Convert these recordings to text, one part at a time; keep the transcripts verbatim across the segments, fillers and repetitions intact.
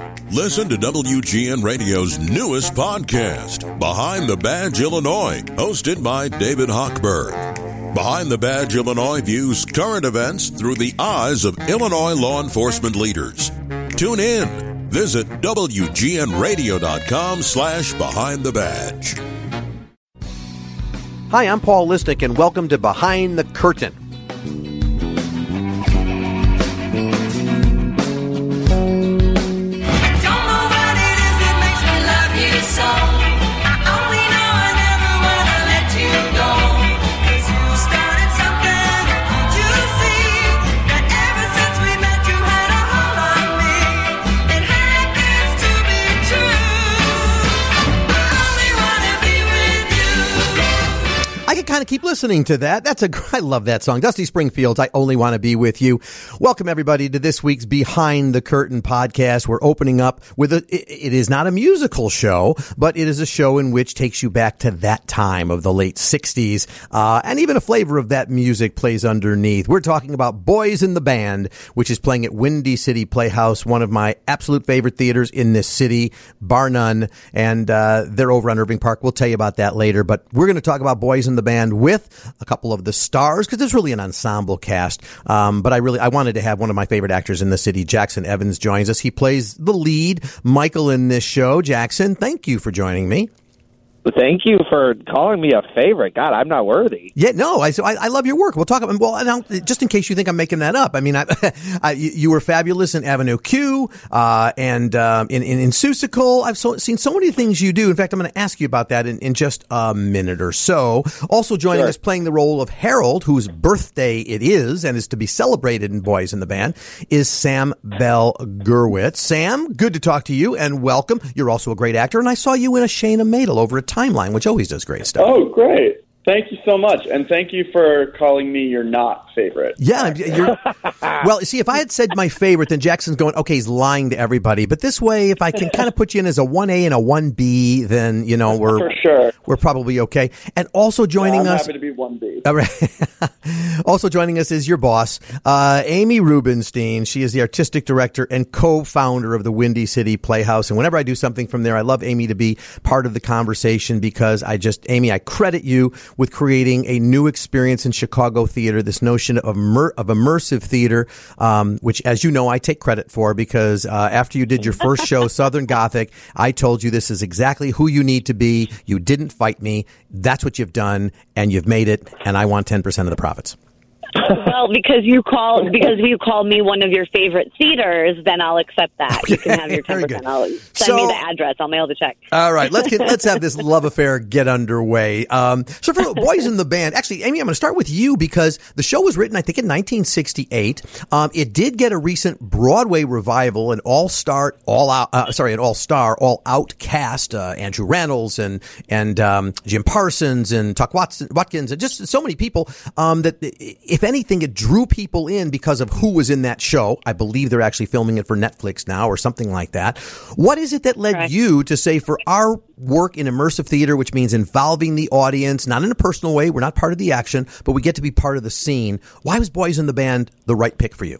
Listen to W G N Radio's newest podcast, Behind the Badge Illinois, hosted by David Hochberg. Behind the Badge Illinois views current events through the eyes of Illinois law enforcement leaders. Tune in. Visit W G N radio dot com slash behind the badge. Hi, I'm Paul Lisnick, and welcome to Behind the Curtain. Kind of keep listening to that. That's a, I love that song. Dusty Springfield's I Only Want to Be With You. Welcome everybody to this week's Behind the Curtain podcast. We're opening up with a, it, it is not a musical show, but it is a show in which takes you back to that time of the late sixties. Uh, and even a flavor of that music plays underneath. We're talking about Boys in the Band, which is playing at Windy City Playhouse, one of my absolute favorite theaters in this city, bar none. And, uh, they're over on Irving Park. We'll tell you about that later, but we're going to talk about Boys in the Band with a couple of the stars, because there's really an ensemble cast. Um, but I really, I wanted to have one of my favorite actors in the city. Jackson Evans joins us. He plays the lead, Michael, in this show. Jackson, thank you for joining me. Well, thank you for calling me a favorite. God, I'm not worthy. Yeah, no, I, so I, I love your work. We'll talk about, well, now, just in case you think I'm making that up. I mean, I, I, you were fabulous in Avenue Q, uh, and, um, in, in, in Seussical. I've so, seen so many things you do. In fact, I'm going to ask you about that in, in just a minute or so. Also joining Sure. us, playing the role of Harold, whose birthday it is and is to be celebrated in Boys in the Band, is Sam Bell Gurwitz. Sam, good to talk to you and welcome. You're also a great actor, and I saw you in a Shana Madel over at Timeline, which always does great stuff. Oh, great. Thank you so much. And thank you for calling me your not favorite. Yeah. You're, well, see, if I had said my favorite, then Jackson's going, okay, he's lying to everybody. But this way, if I can kind of put you in as a one A and a one B, then, you know, we're, for sure. we're probably okay. And also joining yeah, I'm us. happy to be one B. All right. Also joining us is your boss, uh, Amy Rubenstein. She is the artistic director and co-founder of the Windy City Playhouse. And whenever I do something from there, I love Amy to be part of the conversation, because I just, Amy, I credit you with creating a new experience in Chicago theater, this notion of, immer- of immersive theater, um, which, as you know, I take credit for, because uh, after you did your first show, Southern Gothic, I told you this is exactly who you need to be. You didn't fight me. That's what you've done, and you've made it, and I want ten percent of the profits. Well, because you call because you call me one of your favorite theaters, then I'll accept that. You can have your ten percent. I'll send so, me the address. I'll mail the check. All right, let's get let's have this love affair get underway. Um, so for Boys in the Band, actually, Amy, I'm going to start with you, because the show was written, I think, in nineteen sixty-eight. Um, it did get a recent Broadway revival, an all-star, all out, uh, sorry, an all-star, all-out cast. Uh, Andrew Rannells and and um, Jim Parsons and Tuck Watson, Watkins, and just so many people um, that if anything, it drew people in because of who was in that show. I believe they're actually filming it for Netflix now or something like that. What is it that led Correct. you to say, for our work in immersive theater, which means involving the audience, not in a personal way, we're not part of the action, but we get to be part of the scene, why was Boys in the Band the right pick for you?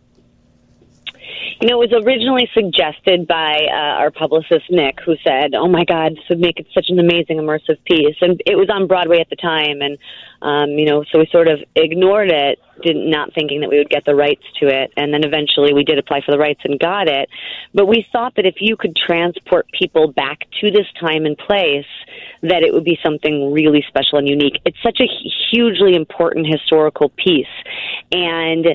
You know, it was originally suggested by uh, our publicist, Nick, who said, oh, my God, this would make it such an amazing immersive piece. And it was on Broadway at the time. And, um, you know, so we sort of ignored it, didn't, not thinking that we would get the rights to it. And then eventually we did apply for the rights and got it. But we thought that if you could transport people back to this time and place, that it would be something really special and unique. It's such a hugely important historical piece. And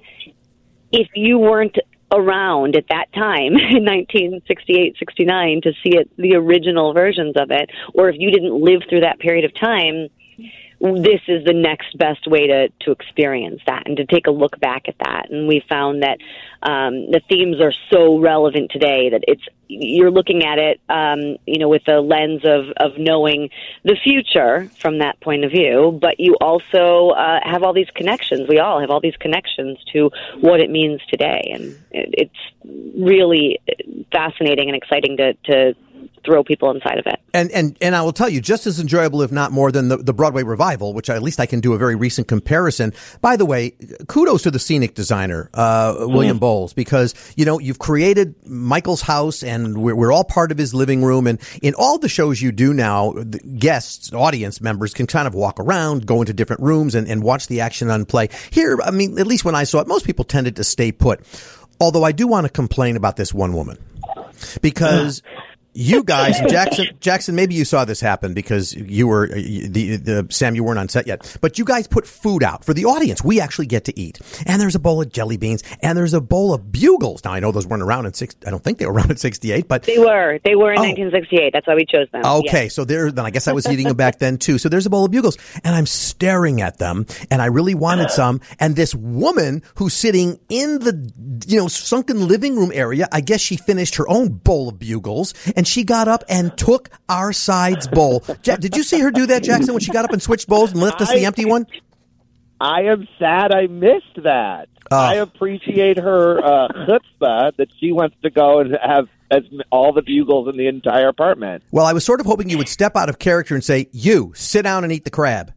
if you weren't around at that time in nineteen sixty-eight, sixty-nine to see it, the original versions of it, or if you didn't live through that period of time, this is the next best way to, to experience that and to take a look back at that. And we found that um, the themes are so relevant today that it's you're looking at it, um, you know, with the lens of, of knowing the future from that point of view, but you also uh, have all these connections. We all have all these connections to what it means today. And it, it's really fascinating and exciting to, to throw people inside of it. And and and I will tell you, just as enjoyable, if not more, than the, the Broadway revival, which at least I can do a very recent comparison. By the way, kudos to the scenic designer, uh, William mm. Bowles, because, you know, you've created Michael's house and we're, we're all part of his living room. And in all the shows you do now, the guests, audience members can kind of walk around, go into different rooms and, and watch the action unplay. Here, I mean, at least when I saw it, most people tended to stay put. Although I do want to complain about this one woman, because you guys, Jackson, Jackson, maybe you saw this happen because you were the, the Sam, you weren't on set yet, but you guys put food out for the audience. We actually get to eat, and there's a bowl of jelly beans, and there's a bowl of Bugles. Now I know those weren't around in six. I don't think they were around in sixty-eight, but they were. They were in oh. nineteen sixty-eight. That's why we chose them. Okay, yes. so there. Then I guess I was eating them back then too. So there's a bowl of Bugles, and I'm staring at them, and I really wanted some. And this woman who's sitting in the, you know, sunken living room area, I guess she finished her own bowl of Bugles, and she got up and took our side's bowl. Ja- did you see her do that, Jackson, when she got up and switched bowls and left us I, the empty one? I am sad I missed that. Uh, I appreciate her uh, chutzpah that she wants to go and have as all the Bugles in the entire apartment. Well, I was sort of hoping you would step out of character and say, you, sit down and eat the crab.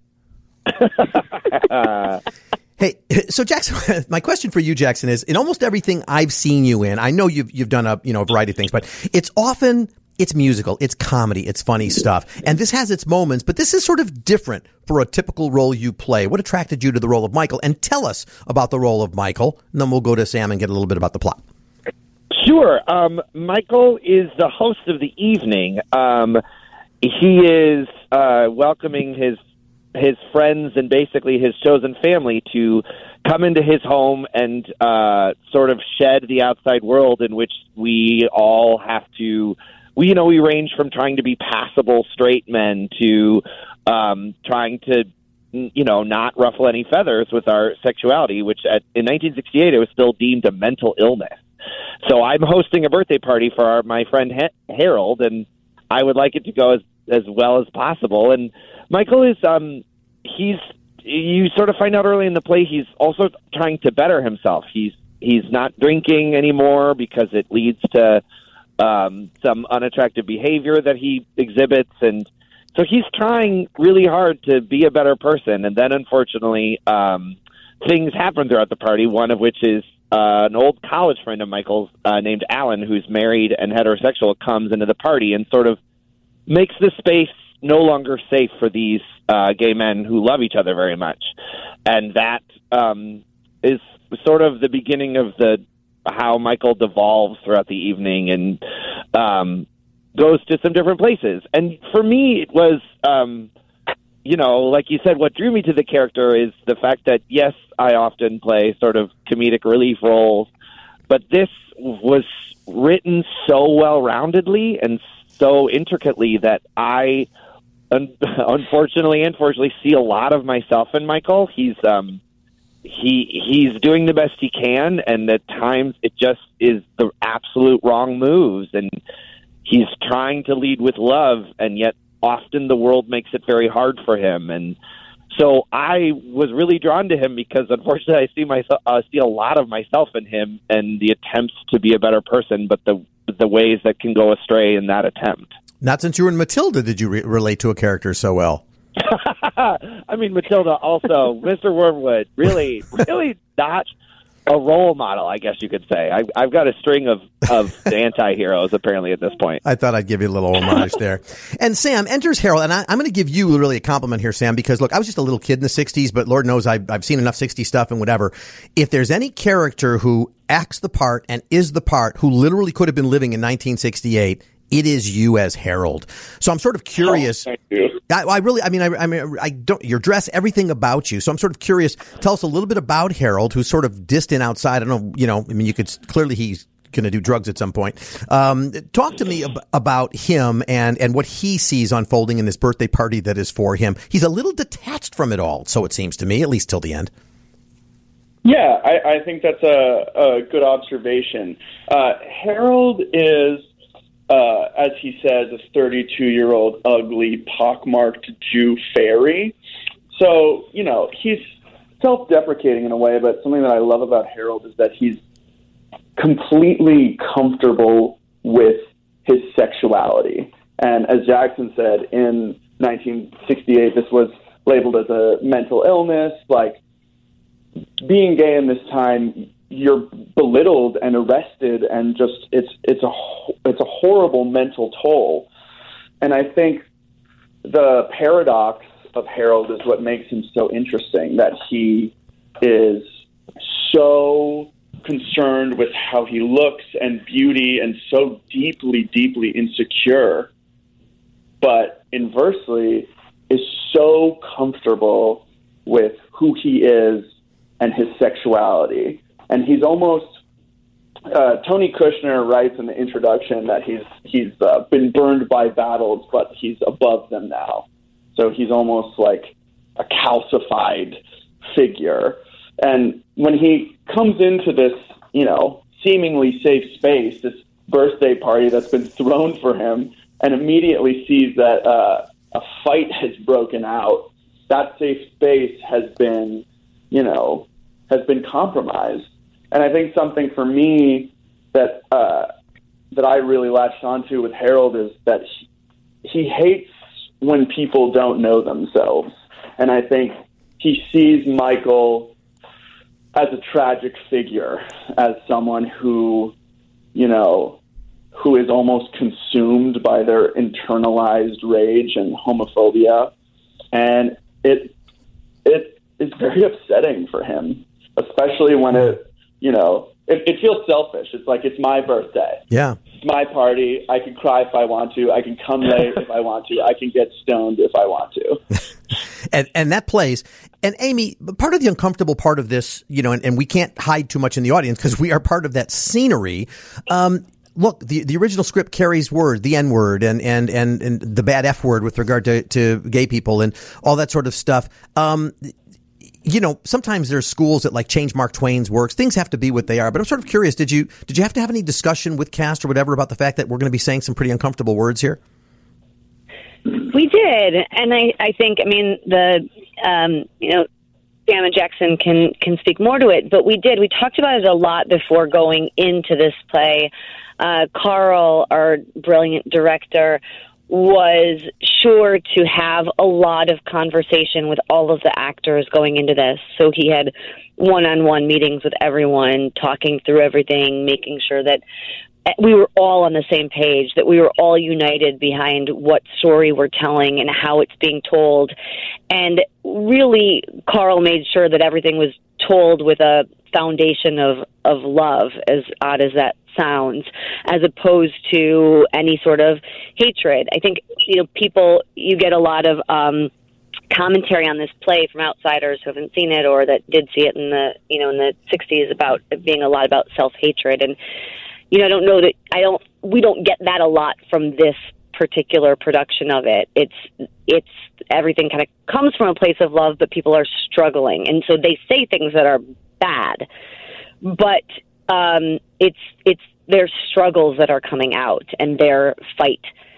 Hey, so Jackson, my question for you, Jackson, is in almost everything I've seen you in, I know you've you've done a you know a variety of things, but it's often it's musical, it's comedy, it's funny stuff, and this has its moments. But this is sort of different for a typical role you play. What attracted you to the role of Michael? And tell us about the role of Michael, and then we'll go to Sam and get a little bit about the plot. Sure. Um, Michael is the host of the evening. Um, he is uh, welcoming his. his friends and basically his chosen family to come into his home and uh, sort of shed the outside world in which we all have to, we, you know, we range from trying to be passable straight men to um, trying to, you know, not ruffle any feathers with our sexuality, which at, in nineteen sixty-eight, it was still deemed a mental illness. So I'm hosting a birthday party for our, my friend ha- Harold, and I would like it to go as, as well as possible. And Michael is, um, he's, you sort of find out early in the play, he's also trying to better himself. He's, he's not drinking anymore because it leads to um, some unattractive behavior that he exhibits. And so he's trying really hard to be a better person. And then unfortunately, um, things happen throughout the party, one of which is uh, an old college friend of Michael's uh, named Alan, who's married and heterosexual, comes into the party and sort of makes the space no longer safe for these uh, gay men who love each other very much. And that um, is sort of the beginning of the how Michael devolves throughout the evening and um, goes to some different places. And for me, it was, um, you know, like you said, what drew me to the character is the fact that, yes, I often play sort of comedic relief roles, but this was written so well-roundedly and so intricately that I un- unfortunately and fortunately see a lot of myself in Michael. He's um he he's doing the best he can, and at times it just is the absolute wrong moves, and he's trying to lead with love, and yet often the world makes it very hard for him. And so I was really drawn to him because unfortunately I see myself uh, see a lot of myself in him and the attempts to be a better person, but the the ways that can go astray in that attempt. Not since you were in Matilda did you re- relate to a character so well. I mean, Matilda also, Mister Wormwood, really, really not a role model, I guess you could say. I, I've got a string of, of anti-heroes, apparently, at this point. I thought I'd give you a little homage there. And Sam, enters Harold, and I, I'm going to give you really a compliment here, Sam, because, look, I was just a little kid in the sixties, but Lord knows I've, I've seen enough sixties stuff and whatever. If there's any character who acts the part and is the part who literally could have been living in nineteen sixty-eight, it is you as Harold. So I'm sort of curious. Oh, thank you. I, I really, I mean, I, I mean, I don't, your dress, everything about you. So I'm sort of curious. Tell us a little bit about Harold, who's sort of distant outside. I don't know, you know, I mean, you could, clearly he's going to do drugs at some point. Um, talk to me ab- about him and, and what he sees unfolding in this birthday party that is for him. He's a little detached from it all, so it seems to me, at least till the end. Yeah, I, I think that's a, a good observation. Uh, Harold is, Uh, as he says, a thirty-two-year-old ugly, pockmarked Jew fairy. So, you know, he's self-deprecating in a way, but something that I love about Harold is that he's completely comfortable with his sexuality. And as Jackson said, in nineteen sixty-eight, this was labeled as a mental illness. Like, being gay in this time, you're belittled and arrested, and just it's it's a it's a horrible mental toll. And I think the paradox of Harold is what makes him so interesting, that he is so concerned with how he looks and beauty and so deeply, deeply insecure, but inversely is so comfortable with who he is and his sexuality. And he's almost, uh, Tony Kushner writes in the introduction that he's he's uh, been burned by battles, but he's above them now. So he's almost like a calcified figure. And when he comes into this, you know, seemingly safe space, this birthday party that's been thrown for him, and immediately sees that uh, a fight has broken out, that safe space has been, you know, has been compromised. And I think something for me that uh, that I really latched onto with Harold is that he, he hates when people don't know themselves. And I think he sees Michael as a tragic figure, as someone who, you know, who is almost consumed by their internalized rage and homophobia. And it it is very upsetting for him, especially when it, you know, it, it feels selfish. It's like, it's my birthday. Yeah. It's my party. I can cry if I want to. I can come late if I want to. I can get stoned if I want to. and and that plays. And Amy, part of the uncomfortable part of this, you know, and, and we can't hide too much in the audience because we are part of that scenery. Um, look, the, the original script carries word, the N word, and, and, and, and the bad F word with regard to, to gay people and all that sort of stuff. Um, you know, sometimes there's schools that like change Mark Twain's works. Things have to be what they are. But I'm sort of curious, did you did you have to have any discussion with cast or whatever about the fact that we're going to be saying some pretty uncomfortable words here? We did. And I, I think, I mean, the, um, you know, Sam and Jackson can, can speak more to it, but we did. We talked about it a lot before going into this play. Uh, Carl, our brilliant director, was sure to have a lot of conversation with all of the actors going into this. So he had one-on-one meetings with everyone, talking through everything, making sure that we were all on the same page, that we were all united behind what story we're telling and how it's being told. And really, Carl made sure that everything was told with a foundation of, of love, as odd as that sounds, as opposed to any sort of hatred. I think, you know, people, you get a lot of um, commentary on this play from outsiders who haven't seen it or that did see it in the, you know, in the sixties about it being a lot about self-hatred. And, you know, I don't know that, I don't, we don't get that a lot from this particular production of it. It's, it's, everything kind of comes from a place of love, but people are struggling. And so they say things that are bad, but um, it's, it's their struggles that are coming out and their fight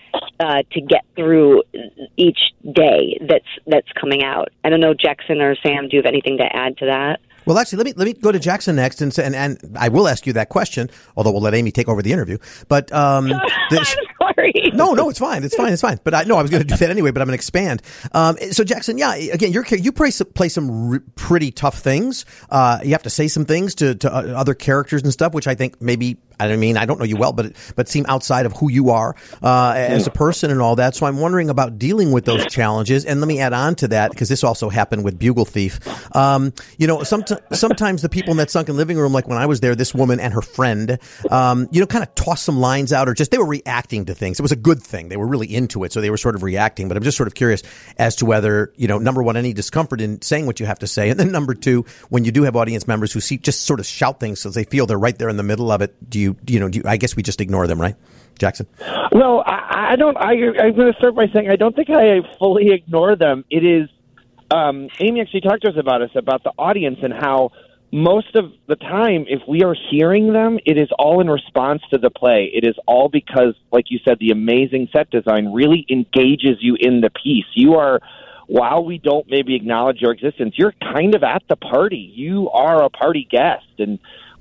uh, to get through each day that's, that's coming out. I don't know, Jackson or Sam, do you have anything to add to that? Well, actually, let me let me go to Jackson next, and and, and I will ask you that question. Although we'll let Amy take over the interview. But um, the, I'm sorry. No, no, it's fine. It's fine. It's fine. But I no, I was going to do that anyway. But I'm going to expand. Um, so Jackson, yeah, again, you're you play some, play some r- pretty tough things. Uh, you have to say some things to to other characters and stuff, which I think maybe. I mean, I don't know you well, but but seem outside of who you are uh, as a person and all that. So I'm wondering about dealing with those challenges. And let me add on to that, because this also happened with Bugle Thief. Um, you know, some, sometimes the people in that sunken living room, like when I was there, this woman and her friend, um, you know, kind of tossed some lines out, or just they were reacting to things. It was a good thing. They were really into it, so they were sort of reacting. But I'm just sort of curious as to whether, you know, number one, any discomfort in saying what you have to say, and then number two, when you do have audience members who see just sort of shout things so they feel they're right there in the middle of it. Do you, you know, do you, I guess we just ignore them, right, Jackson? Well, I, I don't. I, I'm going to start by saying I don't think I fully ignore them. It is. Um, Amy actually talked to us about us about the audience and how most of the time, if we are hearing them, it is all in response to the play. It is all because, like you said, the amazing set design really engages you in the piece. You are. While we don't maybe acknowledge your existence, you're kind of at the party. You are a party guest, and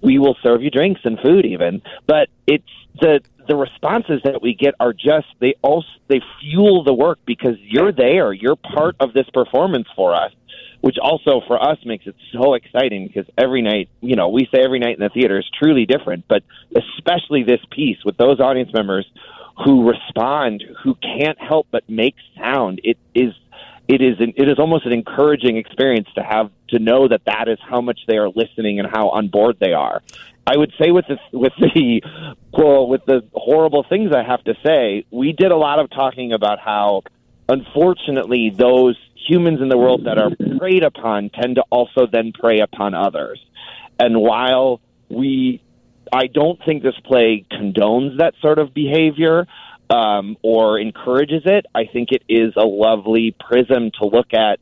we will serve you drinks and food even. But it's the the responses that we get are just, they also, they fuel the work because you're there. You're part of this performance for us, which also for us makes it so exciting because every night, you know, we say every night in the theater is truly different, but especially this piece with those audience members who respond, who can't help but make sound. It is, it is, an, it is almost an encouraging experience to have, to know that that is how much they are listening and how on board they are. I would say with the, with the, well, with the horrible things I have to say, we did a lot of talking about how, unfortunately, those humans in the world that are preyed upon tend to also then prey upon others. And while we, I don't think this play condones that sort of behavior um, or encourages it, I think it is a lovely prism to look at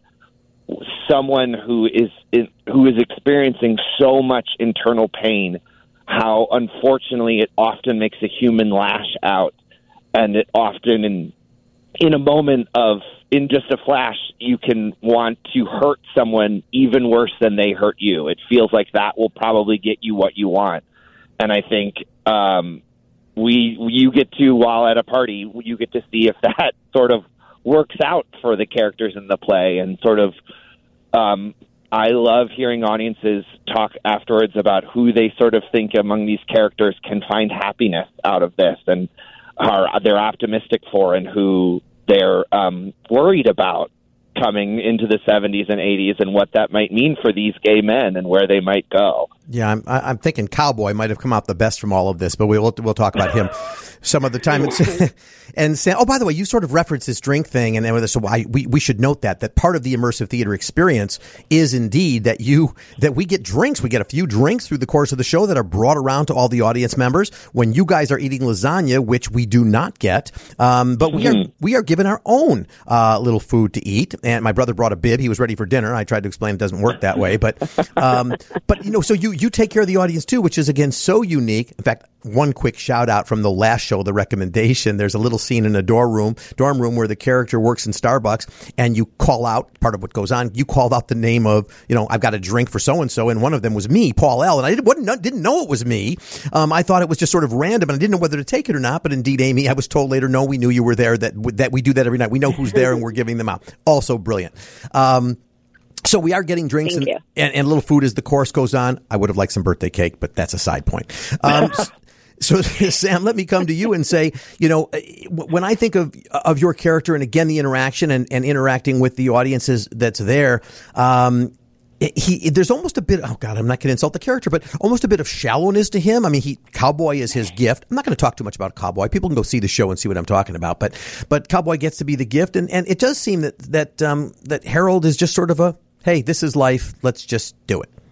someone who is, is who is experiencing so much internal pain, how unfortunately it often makes a human lash out, and it often in in a moment of, in just a flash, you can want to hurt someone even worse than they hurt you. It feels like that will probably get you what you want. And I think um, we you get to, while at a party, you get to see if that sort of works out for the characters in the play. And sort of, um, I love hearing audiences talk afterwards about who they sort of think among these characters can find happiness out of this and are they're optimistic for, and who they're um, worried about coming into the seventies and eighties and what that might mean for these gay men and where they might go. Yeah, I'm, I'm thinking Cowboy might have come out the best from all of this, but we'll we'll talk about him some of the time. And, and say, oh, by the way, you sort of referenced this drink thing, and, and so I, we we should note that that part of the immersive theater experience is indeed that you that we get drinks. We get a few drinks through the course of the show that are brought around to all the audience members. When you guys are eating lasagna, which we do not get, um, but we mm-hmm. are we are given our own uh, little food to eat. And my brother brought a bib; he was ready for dinner. I tried to explain it doesn't work that way, but um, but you know, so you. You take care of the audience too, which is again so unique. In fact, one quick shout out from the last show, the recommendation. There's a little scene in a dorm room, dorm room where the character works in Starbucks, and you call out part of what goes on. You called out the name of, you know, I've got a drink for so and so, and one of them was me, Paul L. And I didn't didn't know it was me. Um, I thought it was just sort of random, and I didn't know whether to take it or not. But indeed, Amy, I was told later, no, we knew you were there. That that we do that every night. We know who's there, and we're giving them out. Also brilliant. Um, So we are getting drinks and, and, and a little food as the course goes on. I would have liked some birthday cake, but that's a side point. Um, so, Sam, let me come to you and say, you know, when I think of of your character and, again, the interaction and, and interacting with the audiences that's there, um, he there's almost a bit, oh, God, I'm not going to insult the character, but almost a bit of shallowness to him. I mean, he Cowboy is his gift. I'm not going to talk too much about Cowboy. People can go see the show and see what I'm talking about. But but Cowboy gets to be the gift. And, and it does seem that, that, um, that Harold is just sort of a, hey, this is life. Let's just do it.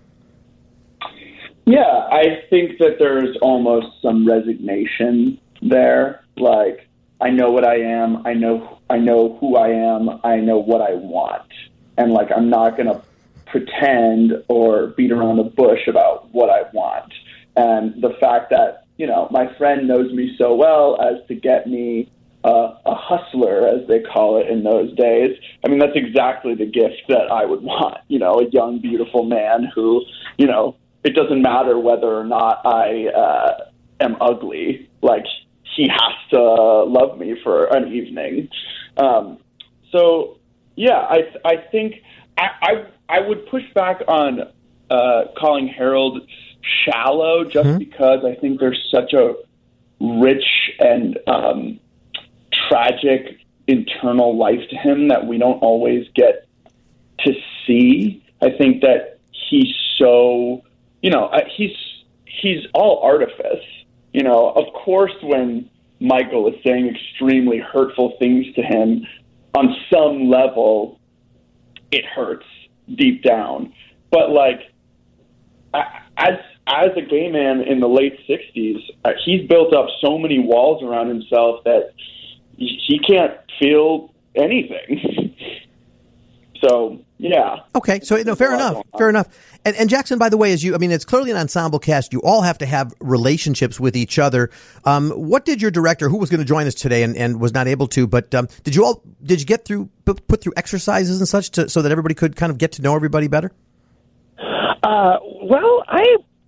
Yeah, I think that there's almost some resignation there. Like, I know what I am. I know I know who I am. I know what I want. And, like, I'm not going to pretend or beat around the bush about what I want. And the fact that, you know, my friend knows me so well as to get me Uh, a hustler, as they call it in those days. I mean, that's exactly the gift that I would want, you know, a young, beautiful man who, you know, it doesn't matter whether or not I uh, am ugly. Like, he has to love me for an evening. Um, so, yeah, I I think I, I, I would push back on uh, calling Harold shallow just mm-hmm. because I think there's such a rich and um, tragic internal life to him that we don't always get to see. I think that he's so, you know, he's he's all artifice. You know, of course, when Michael is saying extremely hurtful things to him, on some level, it hurts deep down. But like, as as a gay man in the late sixties, he's built up so many walls around himself that he can't feel anything. So, yeah. Okay, so no, fair enough, fair enough. And, and Jackson, by the way, as you, I mean, it's clearly an ensemble cast. You all have to have relationships with each other. Um, what did your director, who was going to join us today and, and was not able to, but um, did you all, did you get through, put through exercises and such to, so that everybody could kind of get to know everybody better? Uh, well, I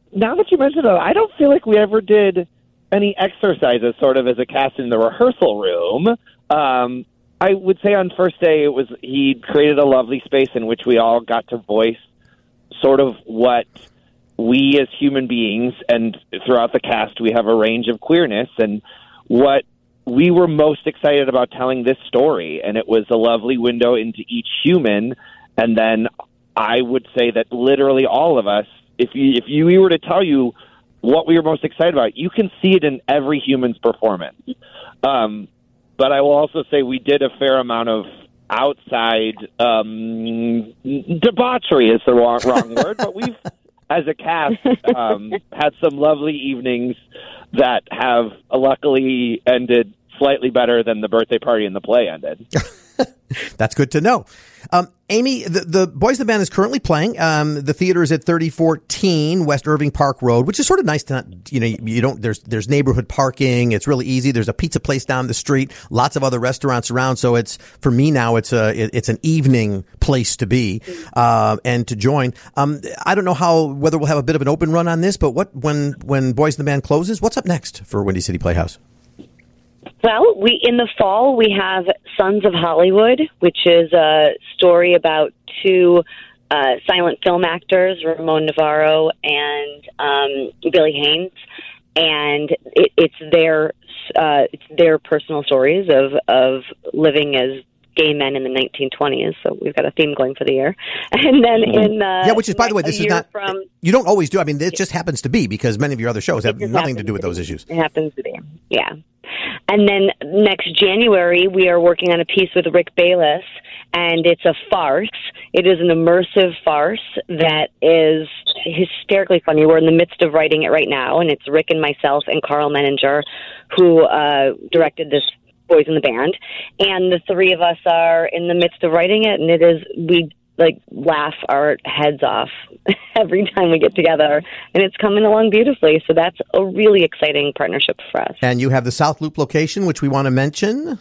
now that you mention it, I don't feel like we ever did any exercises sort of as a cast in the rehearsal room. Um, I would say on first day, it was he created a lovely space in which we all got to voice sort of what we as human beings, and throughout the cast, we have a range of queerness, and what we were most excited about telling this story. And it was a lovely window into each human. And then I would say that literally all of us, if you, if you we were to tell you what we were most excited about, you can see it in every human's performance. Um, but I will also say we did a fair amount of outside um, debauchery is the wrong, wrong word, but we've, as a cast, um, had some lovely evenings that have uh, luckily ended slightly better than the birthday party and the play ended. That's good to know. Um, Amy, the, the Boys in the Band is currently playing. Um, the theater is at thirty fourteen West Irving Park Road, which is sort of nice to not, you know, you don't, there's, there's neighborhood parking. It's really easy. There's a pizza place down the street, lots of other restaurants around. So it's, for me now, it's a, it, it's an evening place to be, uh, and to join. Um, I don't know how, whether we'll have a bit of an open run on this, but what, when, when Boys in the Band closes, what's up next for Windy City Playhouse? Well, we in the fall we have Sons of Hollywood, which is a story about two uh, silent film actors, Ramon Navarro and um, Billy Haynes, and it, it's their uh, it's their personal stories of of living as gay men in the nineteen twenties. So we've got a theme going for the year. And then in uh, yeah, which is, by the way, this is not from, you don't always do. I mean, it just happens to be because many of your other shows have nothing to do with those issues. It happens to be, yeah. And then next January, we are working on a piece with Rick Bayless, and it's a farce. It is an immersive farce that is hysterically funny. We're in the midst of writing it right now, and it's Rick and myself and Carl Menninger who uh, directed this Boys in the Band. And the three of us are in the midst of writing it, and it is, we like laugh our heads off every time we get together, and it's coming along beautifully. So that's a really exciting partnership for us. And you have the South Loop location, which we want to mention.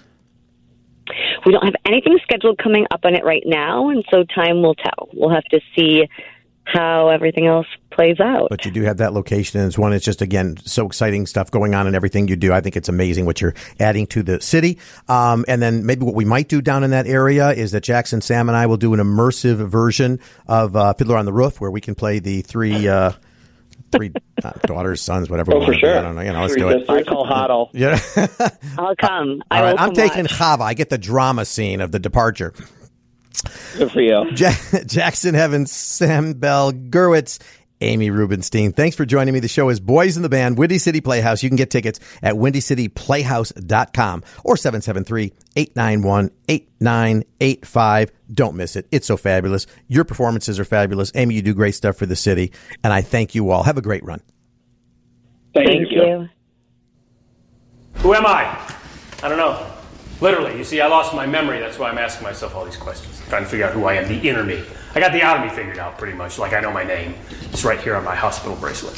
We don't have anything scheduled coming up on it right now, and so time will tell. We'll have to see how everything else plays out. But you do have that location, and it's one, it's just, again, so exciting stuff going on in everything you do. I think it's amazing what you're adding to the city. Um, and then maybe what we might do down in that area is that Jackson, Sam, and I will do an immersive version of uh, Fiddler on the Roof, where we can play the three uh, three uh, daughters, sons, whatever. Oh, for sure. I don't know. You know, let's do it. I call Hoddle. Yeah. I'll come. I All right, will I'm come taking watch. Chava. I get the drama scene of the departure. Good for you. Ja- Jackson Evans, Sam Bell, Gerwitz, Amy Rubenstein. Thanks for joining me. The show is Boys in the Band, Windy City Playhouse. You can get tickets at windy city playhouse dot com or seven seven three, eight nine one, eight nine eight five. Don't miss it. It's so fabulous. Your performances are fabulous. Amy, you do great stuff for the city, and I thank you all. Have a great run. Thank, Thank you. you. Who am I? I don't know. Literally, you see, I lost my memory. That's why I'm asking myself all these questions. I'm trying to figure out who I am, the inner me. I got the outer me figured out pretty much, like I know my name. It's right here on my hospital bracelet.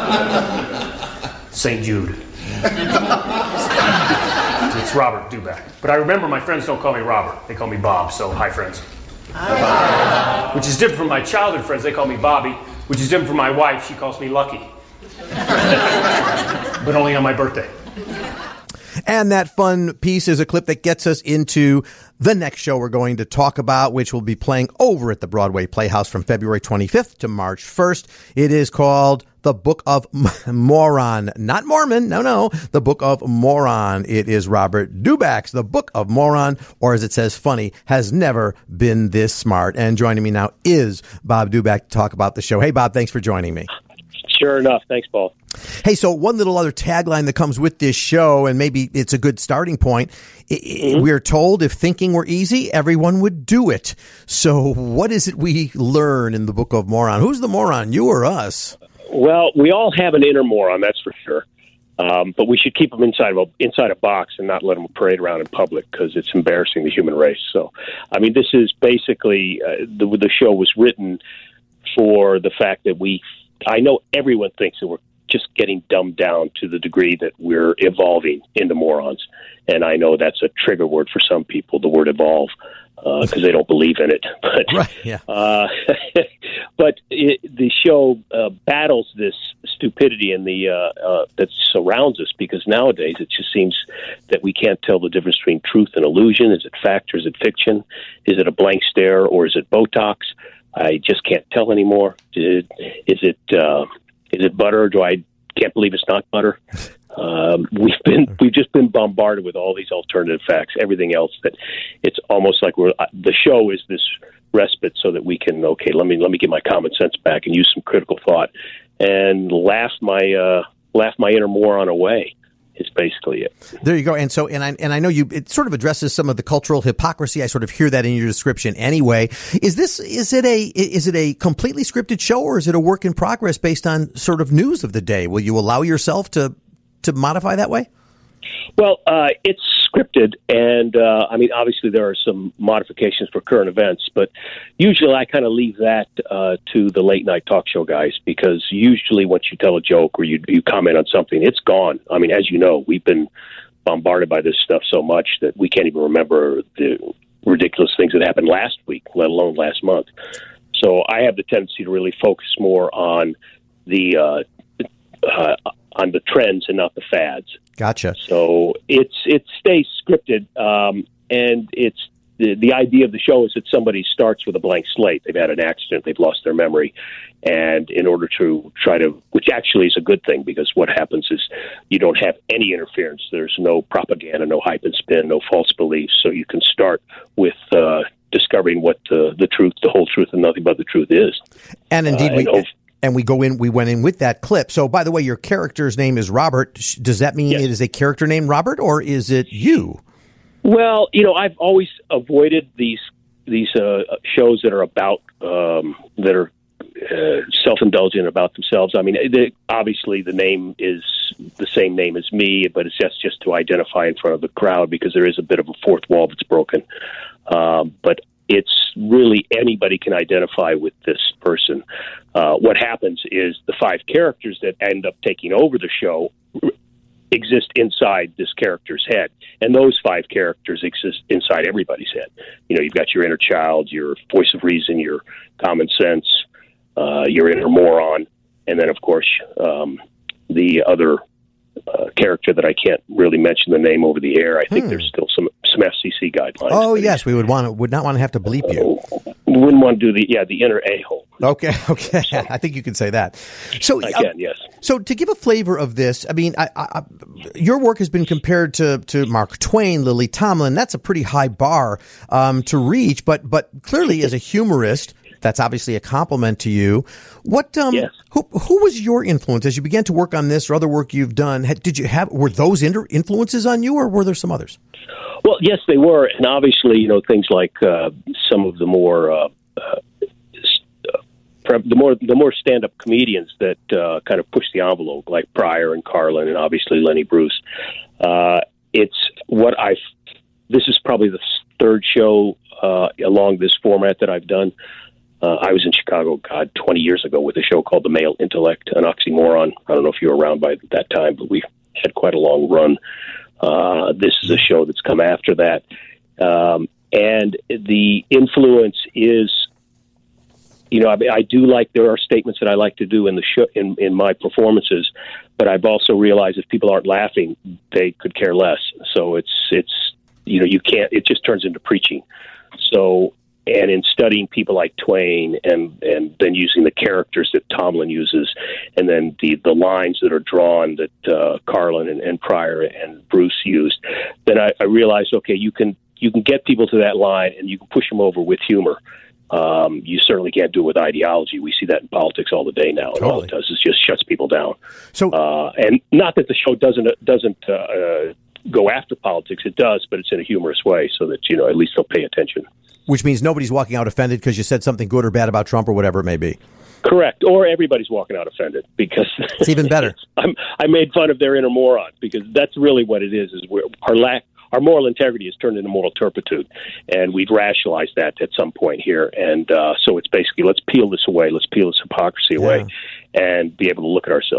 Saint Jude. It's Robert Duback. But I remember my friends don't call me Robert. They call me Bob, so hi, friends. Hi. Which is different from my childhood friends. They call me Bobby, which is different from my wife. She calls me Lucky. But only on my birthday. And that fun piece is a clip that gets us into the next show we're going to talk about, which will be playing over at the Broadway Playhouse from February twenty-fifth to March first. It is called The Book of Moron. Not Mormon. No, no. The Book of Moron. It is Robert Duback's The Book of Moron, or as it says, funny, has never been this smart. And joining me now is Bob Duback to talk about the show. Hey, Bob, thanks for joining me. Sure enough. Thanks, Paul. Hey, so one little other tagline that comes with this show, and maybe it's a good starting point. Mm-hmm. We're told if thinking were easy, everyone would do it. So what is it we learn in the Book of Moron? Who's the moron, you or us? Well, we all have an inner moron, that's for sure. Um, but we should keep them inside of a, inside a box and not let them parade around in public because it's embarrassing the human race. So, I mean, this is basically uh, the, the show was written for the fact that we I know everyone thinks that we're just getting dumbed down to the degree that we're evolving into morons. And I know that's a trigger word for some people, the word evolve. because uh, they don't believe in it. But right, yeah. uh, but it, the show uh, battles this stupidity in the uh, uh, that surrounds us, because nowadays it just seems that we can't tell the difference between truth and illusion. Is it fact or is it fiction? Is it a blank stare or is it Botox? I just can't tell anymore. Is it uh, is it butter? Or do I can't believe it's not butter? Um, we've been we've just been bombarded with all these alternative facts. Everything else that it's almost like we're the show is this respite so that we can okay let me let me get my common sense back and use some critical thought and laugh my uh, laugh my inner moron away. Is basically it. There you go. And so, and I and I know you. It sort of addresses some of the cultural hypocrisy. I sort of hear that in your description. Anyway, is this is it a is it a completely scripted show, or is it a work in progress based on sort of news of the day? Will you allow yourself to to modify that way? Well, uh, it's scripted, and uh, I mean, obviously there are some modifications for current events, but usually I kind of leave that uh, to the late night talk show guys, because usually once you tell a joke or you you comment on something, it's gone. I mean, as you know, we've been bombarded by this stuff so much that we can't even remember the ridiculous things that happened last week, let alone last month. So I have the tendency to really focus more on the uh, uh, on the trends and not the fads. Gotcha. So it's it stays scripted, um, and it's the the idea of the show is that somebody starts with a blank slate. They've had an accident, they've lost their memory, and in order to try to, which actually is a good thing, because what happens is you don't have any interference. There's no propaganda, no hype and spin, no false beliefs. So you can start with uh, discovering what the the truth, the whole truth, and nothing but the truth is. And indeed, uh, and we. over- And we go in. We went in with that clip. So, by the way, your character's name is Robert. Does that mean yes. it is a character named Robert, or is it you? Well, you know, I've always avoided these these uh, shows that are about um, that are uh, self-indulgent about themselves. I mean, they, obviously, the name is the same name as me, but it's just just to identify in front of the crowd, because there is a bit of a fourth wall that's broken. Um, but it's really anybody can identify with this person. Uh, what happens is the five characters that end up taking over the show exist inside this character's head, and those five characters exist inside everybody's head. You know, you've got your inner child, your voice of reason, your common sense, uh, your inner moron, and then, of course, um, the other uh, character that I can't really mention the name over the air. I think hmm. there's still some some F C C guidelines. Oh yes, we would want to, would not want to have to bleep you. Uh, wouldn't want to do the yeah the inner a-hole. Okay, okay, so, I think you can say that. So I can, uh, yes. So to give a flavor of this, I mean, I, I, your work has been compared to to Mark Twain, Lily Tomlin. That's a pretty high bar um, to reach, but but clearly as a humorist, that's obviously a compliment to you. What um yes. who who was your influence as you began to work on this or other work you've done? Had, did you have were those inter- influences on you, or were there some others? Well, yes, they were, and obviously, you know, things like uh, some of the more uh, uh, the more the more stand-up comedians that uh, kind of push the envelope, like Pryor and Carlin, and obviously Lenny Bruce. Uh, it's what I. This is probably the third show uh, along this format that I've done. Uh, I was in Chicago, God, twenty years ago with a show called The Male Intellect, an oxymoron. I don't know if you were around by that time, but we had quite a long run. Uh, this is a show that's come after that. Um, and the influence is, you know, I, I do like, there are statements that I like to do in the show, in, in my performances, but I've also realized if people aren't laughing, they could care less. So it's, it's, you know, you can't, it just turns into preaching. So, and in studying people like Twain and, and then using the characters that Tomlin uses, and then the, the lines that are drawn that uh, Carlin and, and Pryor and Bruce used, then I, I realized, okay, you can you can get people to that line and you can push them over with humor. Um, you certainly can't do it with ideology. We see that in politics all the day now, and totally. all it does is just shuts people down. So, uh, and not that the show doesn't doesn't uh, uh, go after politics, it does, but it's in a humorous way, so that, you know, at least they'll pay attention. Which means nobody's walking out offended because you said something good or bad about Trump or whatever it may be. Correct. Or everybody's walking out offended because it's even better. I'm, I made fun of their inner moron, because that's really what it is. Is we're, our lack, our moral integrity has turned into moral turpitude, and we've rationalized that at some point here. And uh, so it's basically, let's peel this away. Let's peel this hypocrisy away, yeah. and be able to look at ourselves.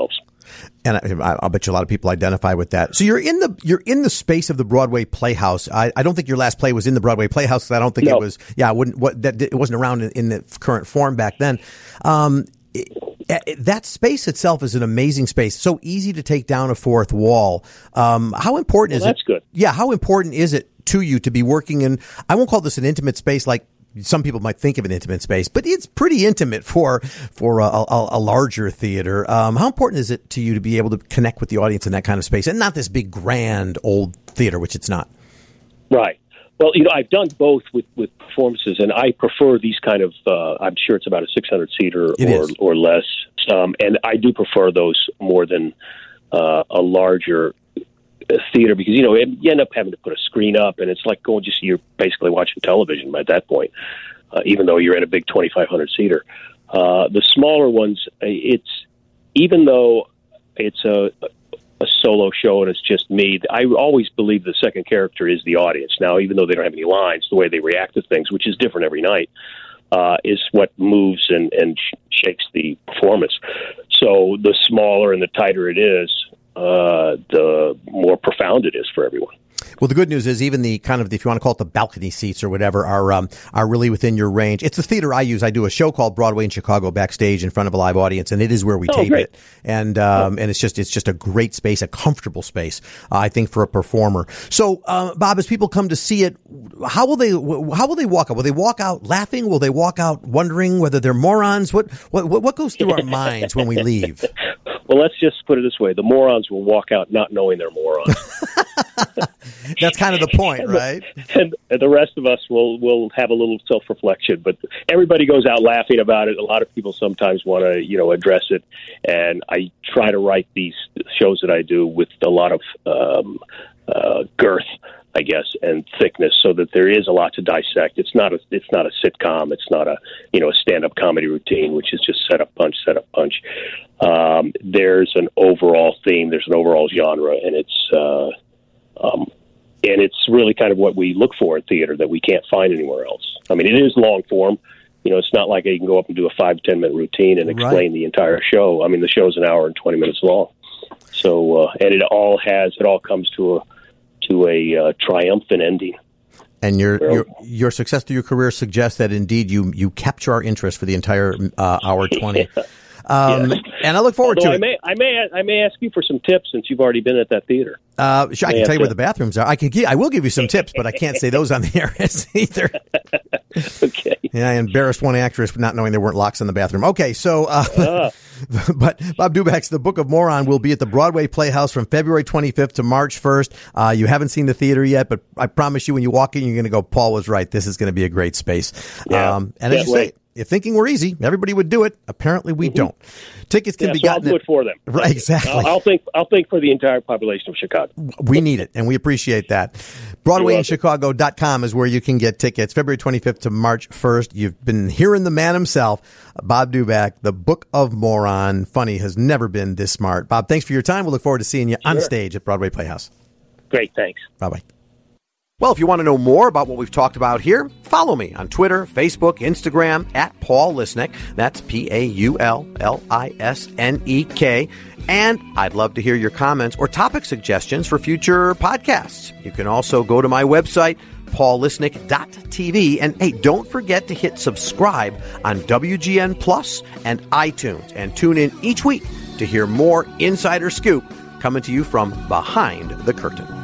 And I, I'll bet you a lot of people identify with that. So you're in the you're in the space of the Broadway Playhouse. I, I don't think your last play was in the Broadway Playhouse. I don't think no. it was. Yeah, I wouldn't. What that it wasn't around in, in the current form back then. Um, it, it, that space itself is an amazing space. So easy to take down a fourth wall. Um, how important well, is that's it? That's good. Yeah, how important is it to you to be working in? I won't call this an intimate space like some people might think of an intimate space, but it's pretty intimate for for a, a, a larger theater. Um, how important is it to you to be able to connect with the audience in that kind of space, and not this big, grand, old theater, which it's not? Right. Well, you know, I've done both with, with performances, and I prefer these kind of. Uh, I'm sure it's about a six hundred seater or or less, um, and I do prefer those more than uh, a larger theater, because you know you end up having to put a screen up, and it's like going just you're basically watching television at that point, uh, even though you're in a big twenty-five hundred seater. Uh, the smaller ones, it's even though it's a a solo show and it's just me, I always believe the second character is the audience. Now, even though they don't have any lines, the way they react to things, which is different every night, uh, is what moves and, and sh- shakes the performance. So the smaller and the tighter it is, uh, the more profound it is for everyone. Well, the good news is even the kind of, if you want to call it the balcony seats or whatever, are um, are really within your range. It's the theater I use. I do a show called Broadway in Chicago backstage in front of a live audience, and it is where we oh, tape great. it. And um, and it's just it's just a great space, a comfortable space, uh, I think, for a performer. So, uh, Bob, as people come to see it, how will they how will they walk out? Will they walk out laughing? Will they walk out wondering whether they're morons? What what what goes through our minds when we leave? Well, let's just put it this way: the morons will walk out not knowing they're morons. That's kind of the point, right? And, and the rest of us will will have a little self-reflection, but everybody goes out laughing about it. A lot of people sometimes want to, you know, address it, and I try to write these shows that I do with a lot of um, uh, girth, I guess, and thickness, so that there is a lot to dissect. It's not a it's not a sitcom. It's not a you know a stand-up comedy routine, which is just set up punch, set up punch. Um, there's an overall theme. There's an overall genre, and it's. Uh, Um, and it's really kind of what we look for in theater that we can't find anywhere else. I mean, it is long form. You know, it's not like you can go up and do a five, ten minute routine and explain right. the entire show. I mean, the show's an hour and twenty minutes long. So, uh, and it all has, it all comes to a, to a uh, triumphant ending. And your, your your success through your career suggests that indeed you you capture our interest for the entire uh, hour twenty. yeah. Um, yes. And I look forward Although to I it. May, I may, I may ask you for some tips since you've already been at that theater. Uh, sure, I can tell you where the bathrooms are. I can, I will give you some tips, but I can't say those on the air either. Okay. Yeah, I embarrassed one actress for not knowing there weren't locks in the bathroom. Okay, so, uh, uh. but Bob Dubak's The Book of Moron will be at the Broadway Playhouse from February twenty-fifth to March first. Uh, you haven't seen the theater yet, but I promise you, when you walk in, you're going to go, Paul was right. This is going to be a great space. Yeah. Um, and as Can't you wait. say, if thinking were easy, everybody would do it. Apparently, we mm-hmm. don't. Tickets can yeah, be so gotten. I'll do at, it for them. Right, exactly. I'll, I'll think. I'll think for the entire population of Chicago. We need it, and we appreciate that. Broadway in Chicago dot com is where you can get tickets. February twenty-fifth to March first. You've been hearing the man himself, Bob Dubak, The Book of Moron. Funny has never been this smart. Bob, thanks for your time. We'll look forward to seeing you Sure. on stage at Broadway Playhouse. Great, thanks. Bye-bye. Well, if you want to know more about what we've talked about here, follow me on Twitter, Facebook, Instagram, at Paul Lisnek. That's P A U L L I S N E K. And I'd love to hear your comments or topic suggestions for future podcasts. You can also go to my website, paul lisnek dot t v. And hey, don't forget to hit subscribe on W G N Plus and iTunes. And tune in each week to hear more Insider Scoop coming to you from behind the curtain.